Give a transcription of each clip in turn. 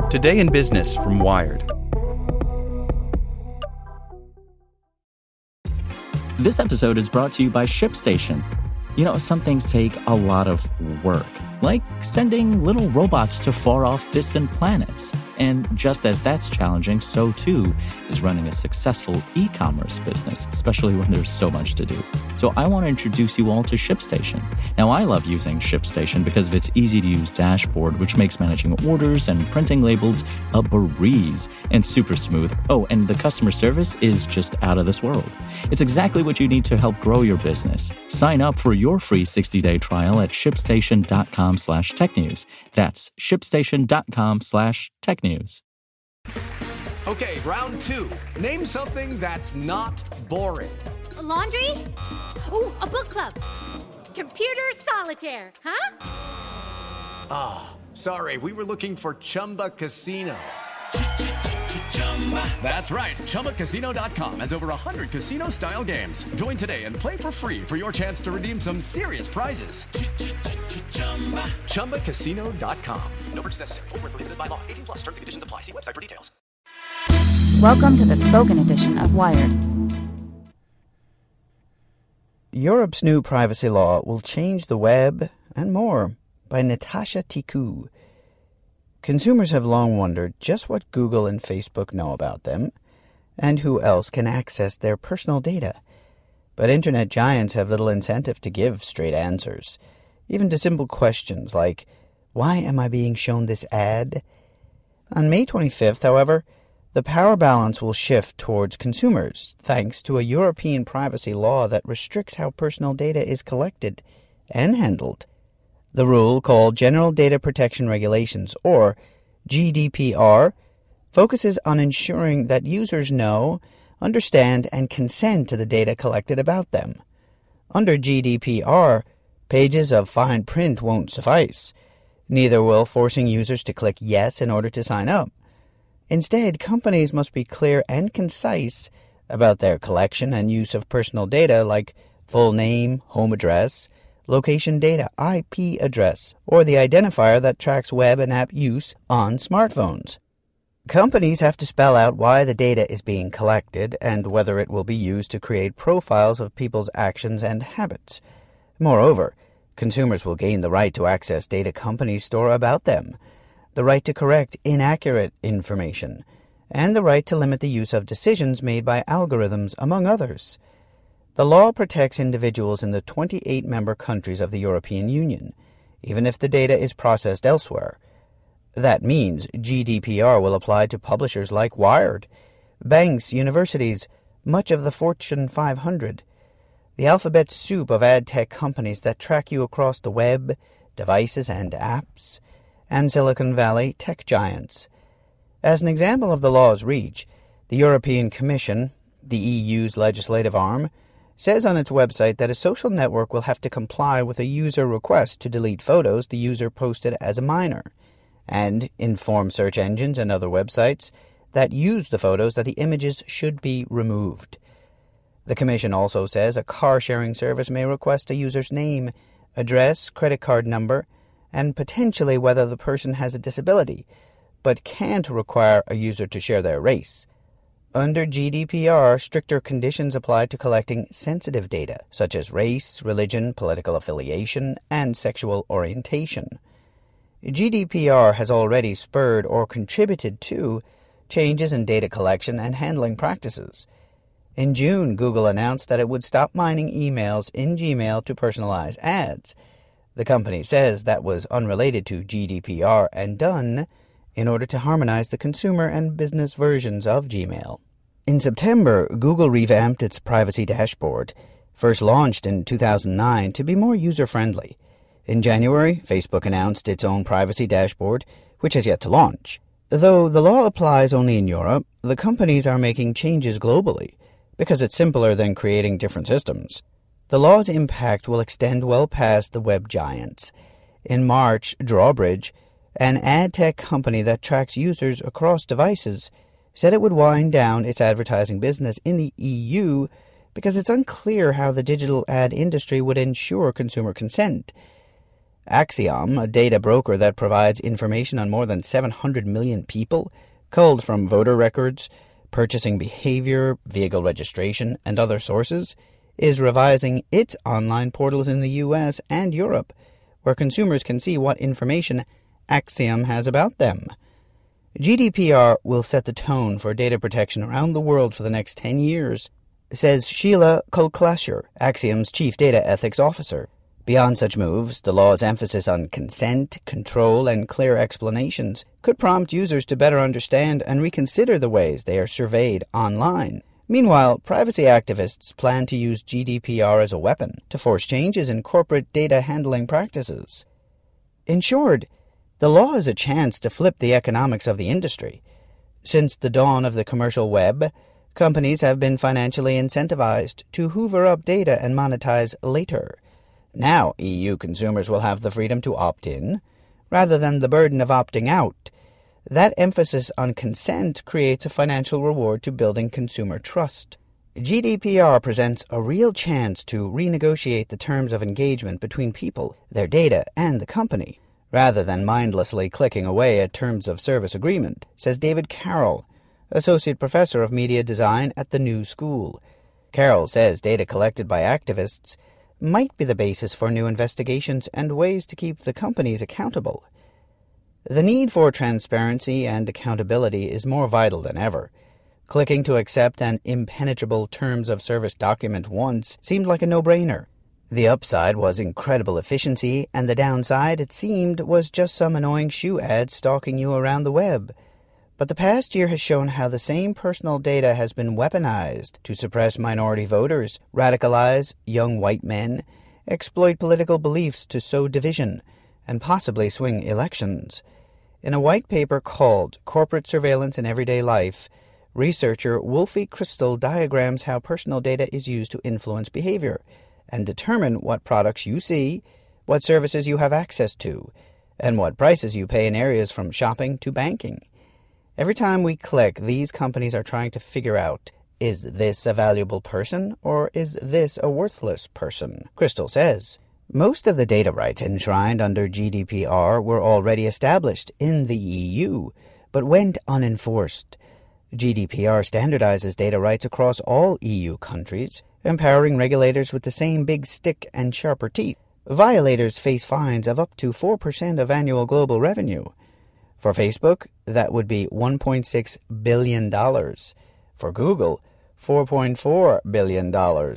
Today in Business from Wired. This episode is brought to you by ShipStation. You know, some things take a lot of work, like sending little robots to far-off distant planets. And just as that's challenging, so too is running a successful e-commerce business, especially when there's so much to do. So I want to introduce you all to ShipStation. Now, I love using ShipStation because of its easy-to-use dashboard, which makes managing orders and printing labels a breeze and super smooth. Oh, and the customer service is just out of this world. It's exactly what you need to help grow your business. Sign up for your free 60-day trial at shipstation.com/technews. That's shipstation.com/technews. Okay, round two. Name something that's not boring. A laundry? Ooh, a book club. Computer solitaire, huh? Ah, sorry, we were looking for Chumba Casino. That's right, ChumbaCasino.com has over 100 casino-style games. Join today and play for free for your chance to redeem some serious prizes. ChumbaCasino.com. No purchase necessary. Void where prohibited by law. 18+ terms and conditions apply. See website for details. Welcome to the spoken edition of Wired. Europe's new privacy law will change the web and more, by Natasha Tiku. Consumers have long wondered just what Google and Facebook know about them, and who else can access their personal data. But internet giants have little incentive to give straight answers, even to simple questions like, why am I being shown this ad? On May 25th, however, the power balance will shift towards consumers, thanks to a European privacy law that restricts how personal data is collected and handled. The rule, called General Data Protection Regulations, or GDPR, focuses on ensuring that users know, understand, and consent to the data collected about them. Under GDPR, pages of fine print won't suffice. Neither will forcing users to click yes in order to sign up. Instead, companies must be clear and concise about their collection and use of personal data like full name, home address, location data, IP address, or the identifier that tracks web and app use on smartphones. Companies have to spell out why the data is being collected and whether it will be used to create profiles of people's actions and habits. Moreover, consumers will gain the right to access data companies store about them, the right to correct inaccurate information, and the right to limit the use of decisions made by algorithms, among others. The law protects individuals in the 28 member countries of the European Union, even if the data is processed elsewhere. That means GDPR will apply to publishers like Wired, banks, universities, much of the Fortune 500, the alphabet soup of ad tech companies that track you across the web, devices, and apps, and Silicon Valley tech giants. As an example of the law's reach, the European Commission, the EU's legislative arm, says on its website that a social network will have to comply with a user request to delete photos the user posted as a minor, and inform search engines and other websites that use the photos that the images should be removed. The Commission also says a car-sharing service may request a user's name, address, credit card number, and potentially whether the person has a disability, but can't require a user to share their race. Under GDPR, stricter conditions apply to collecting sensitive data, such as race, religion, political affiliation, and sexual orientation. GDPR has already spurred or contributed to changes in data collection and handling practices. In June, Google announced that it would stop mining emails in Gmail to personalize ads. The company says that was unrelated to GDPR and done in order to harmonize the consumer and business versions of Gmail. In September, Google revamped its privacy dashboard, first launched in 2009 to be more user-friendly. In January, Facebook announced its own privacy dashboard, which has yet to launch. Though the law applies only in Europe, the companies are making changes globally, because it's simpler than creating different systems. The law's impact will extend well past the web giants. In March, Drawbridge, an ad tech company that tracks users across devices, said it would wind down its advertising business in the EU because it's unclear how the digital ad industry would ensure consumer consent. Axiom, a data broker that provides information on more than 700 million people, culled from voter records, purchasing behavior, vehicle registration, and other sources, is revising its online portals in the U.S. and Europe, where consumers can see what information Axiom has about them. GDPR will set the tone for data protection around the world for the next 10 years, says Sheila Kolklasher, Axiom's chief data ethics officer. Beyond such moves, the law's emphasis on consent, control, and clear explanations could prompt users to better understand and reconsider the ways they are surveyed online. Meanwhile, privacy activists plan to use GDPR as a weapon to force changes in corporate data handling practices. In short, the law is a chance to flip the economics of the industry. Since the dawn of the commercial web, companies have been financially incentivized to hoover up data and monetize later. Now EU consumers will have the freedom to opt in, rather than the burden of opting out. That emphasis on consent creates a financial reward to building consumer trust. GDPR presents a real chance to renegotiate the terms of engagement between people, their data, and the company, rather than mindlessly clicking away at terms of service agreement, says David Carroll, associate professor of media design at the New School. Carroll says data collected by activists might be the basis for new investigations and ways to keep the companies accountable. The need for transparency and accountability is more vital than ever. Clicking to accept an impenetrable terms of service document once seemed like a no-brainer. The upside was incredible efficiency, and the downside, it seemed, was just some annoying shoe ads stalking you around the web. But the past year has shown how the same personal data has been weaponized to suppress minority voters, radicalize young white men, exploit political beliefs to sow division, and possibly swing elections. In a white paper called Corporate Surveillance in Everyday Life, researcher Wolfie Crystal diagrams how personal data is used to influence behavior and determine what products you see, what services you have access to, and what prices you pay in areas from shopping to banking. Every time we click, these companies are trying to figure out, is this a valuable person or is this a worthless person? Crystal says. Most of the data rights enshrined under GDPR were already established in the EU, but went unenforced. GDPR standardizes data rights across all EU countries, empowering regulators with the same big stick and sharper teeth. Violators face fines of up to 4% of annual global revenue. For Facebook, that would be $1.6 billion. For Google, $4.4 billion.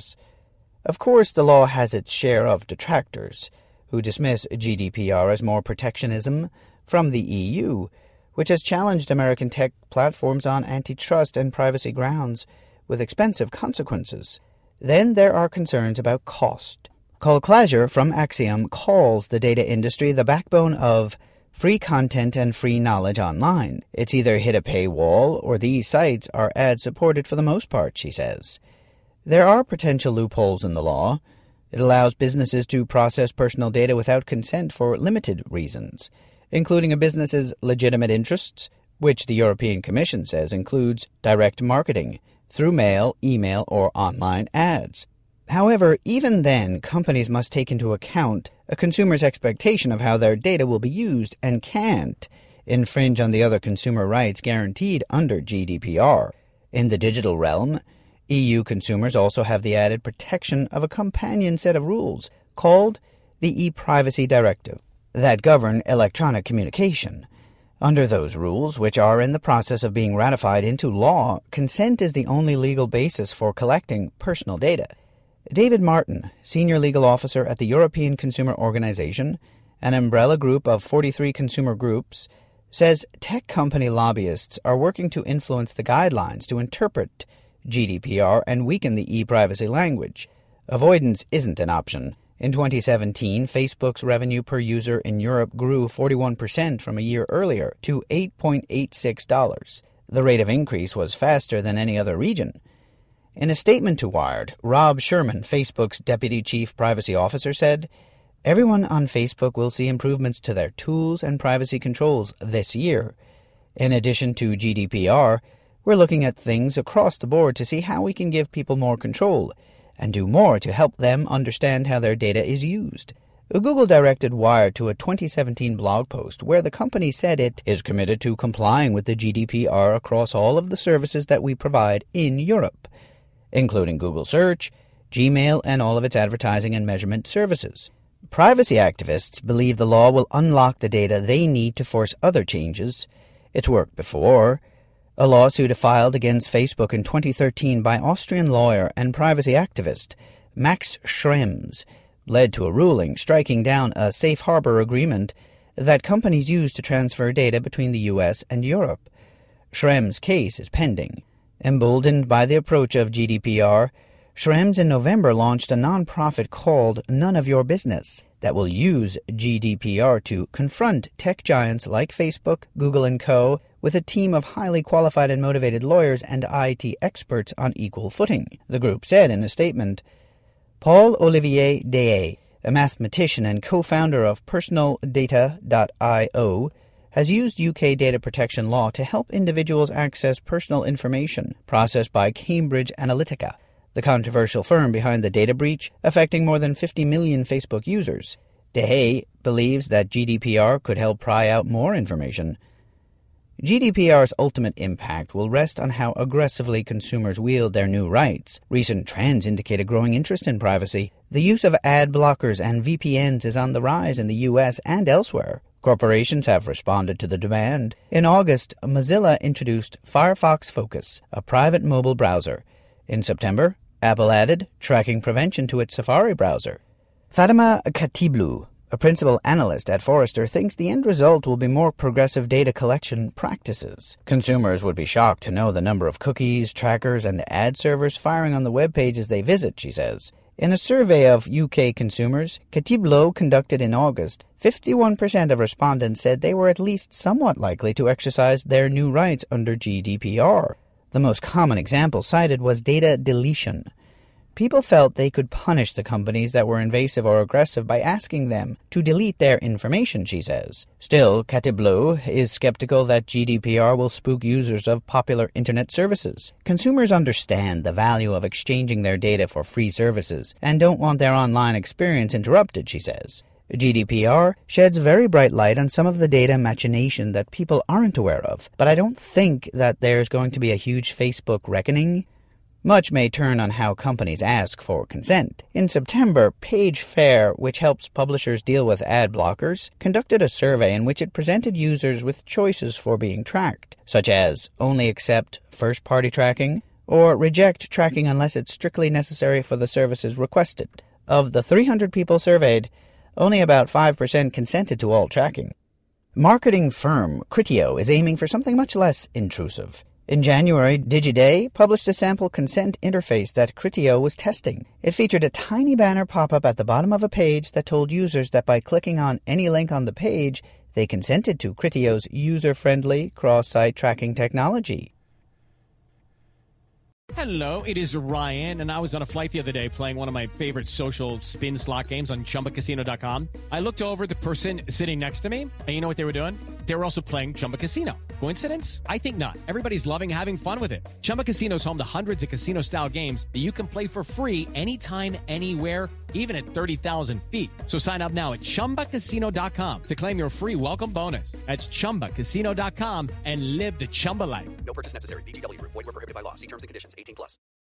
Of course, the law has its share of detractors, who dismiss GDPR as more protectionism from the EU, which has challenged American tech platforms on antitrust and privacy grounds with expensive consequences. Then there are concerns about cost. Kolklasher from Axiom calls the data industry the backbone of free content and free knowledge online. It's either hit a paywall or these sites are ad-supported for the most part, she says. There are potential loopholes in the law. It allows businesses to process personal data without consent for limited reasons, including a business's legitimate interests, which the European Commission says includes direct marketing through mail, email, or online ads. However, even then, companies must take into account a consumer's expectation of how their data will be used and can't infringe on the other consumer rights guaranteed under GDPR. In the digital realm, EU consumers also have the added protection of a companion set of rules called the e-Privacy Directive that govern electronic communication. Under those rules, which are in the process of being ratified into law, consent is the only legal basis for collecting personal data. David Martin, Senior Legal Officer at the European Consumer Organization, an umbrella group of 43 consumer groups, says tech company lobbyists are working to influence the guidelines to interpret GDPR and weaken the e-privacy language. Avoidance isn't an option. In 2017, Facebook's revenue per user in Europe grew 41% from a year earlier to $8.86. The rate of increase was faster than any other region. In a statement to Wired, Rob Sherman, Facebook's Deputy Chief Privacy Officer, said, "Everyone on Facebook will see improvements to their tools and privacy controls this year. In addition to GDPR, we're looking at things across the board to see how we can give people more control and do more to help them understand how their data is used. Google directed Wired to a 2017 blog post where the company said it is committed to complying with the GDPR across all of the services that we provide in Europe, including Google Search, Gmail, and all of its advertising and measurement services. Privacy activists believe the law will unlock the data they need to force other changes. It's worked before. A lawsuit filed against Facebook in 2013 by Austrian lawyer and privacy activist Max Schrems led to a ruling striking down a safe harbor agreement that companies use to transfer data between the U.S. and Europe. Schrems' case is pending. Emboldened by the approach of GDPR, Schrems in November launched a nonprofit called None of Your Business that will use GDPR to confront tech giants like Facebook, Google, and Co. with a team of highly qualified and motivated lawyers and IT experts on equal footing. The group said in a statement, Paul-Olivier Dehaye, a mathematician and co-founder of PersonalData.io, has used UK data protection law to help individuals access personal information processed by Cambridge Analytica, the controversial firm behind the data breach affecting more than 50 million Facebook users. Dehaye believes that GDPR could help pry out more information. GDPR's ultimate impact will rest on how aggressively consumers wield their new rights. Recent trends indicate a growing interest in privacy. The use of ad blockers and VPNs is on the rise in the U.S. and elsewhere. Corporations have responded to the demand. In August, Mozilla introduced Firefox Focus, a private mobile browser. In September, Apple added tracking prevention to its Safari browser. Fatima Khatiblu, a principal analyst at Forrester, thinks the end result will be more progressive data collection practices. Consumers would be shocked to know the number of cookies, trackers, and ad servers firing on the web pages they visit, she says. In a survey of UK consumers Khatiblu conducted in August, 51% of respondents said they were at least somewhat likely to exercise their new rights under GDPR. The most common example cited was data deletion. People felt they could punish the companies that were invasive or aggressive by asking them to delete their information, she says. Still, Khatiblu is skeptical that GDPR will spook users of popular internet services. Consumers understand the value of exchanging their data for free services and don't want their online experience interrupted, she says. GDPR sheds very bright light on some of the data machination that people aren't aware of, but I don't think that there's going to be a huge Facebook reckoning. Much may turn on how companies ask for consent. In September, Page Fair, which helps publishers deal with ad blockers, conducted a survey in which it presented users with choices for being tracked, such as only accept first-party tracking or reject tracking unless it's strictly necessary for the services requested. Of the 300 people surveyed, only about 5% consented to all tracking. Marketing firm Criteo is aiming for something much less intrusive. In January, Digiday published a sample consent interface that Criteo was testing. It featured a tiny banner pop-up at the bottom of a page that told users that by clicking on any link on the page, they consented to Criteo's user-friendly cross-site tracking technology. Hello, it is Ryan, and I was on a flight the other day playing one of my favorite social spin slot games on ChumbaCasino.com. I looked over at the person sitting next to me, and you know what they were doing? They were also playing Chumba Casino. Coincidence? I think not. Everybody's loving having fun with it. Chumba Casino is home to hundreds of casino-style games that you can play for free anytime, anywhere, even at 30,000 feet. So sign up now at ChumbaCasino.com to claim your free welcome bonus. That's ChumbaCasino.com and live the Chumba life. No purchase necessary. VGW Group. Void where prohibited by law. See terms and conditions. 18+.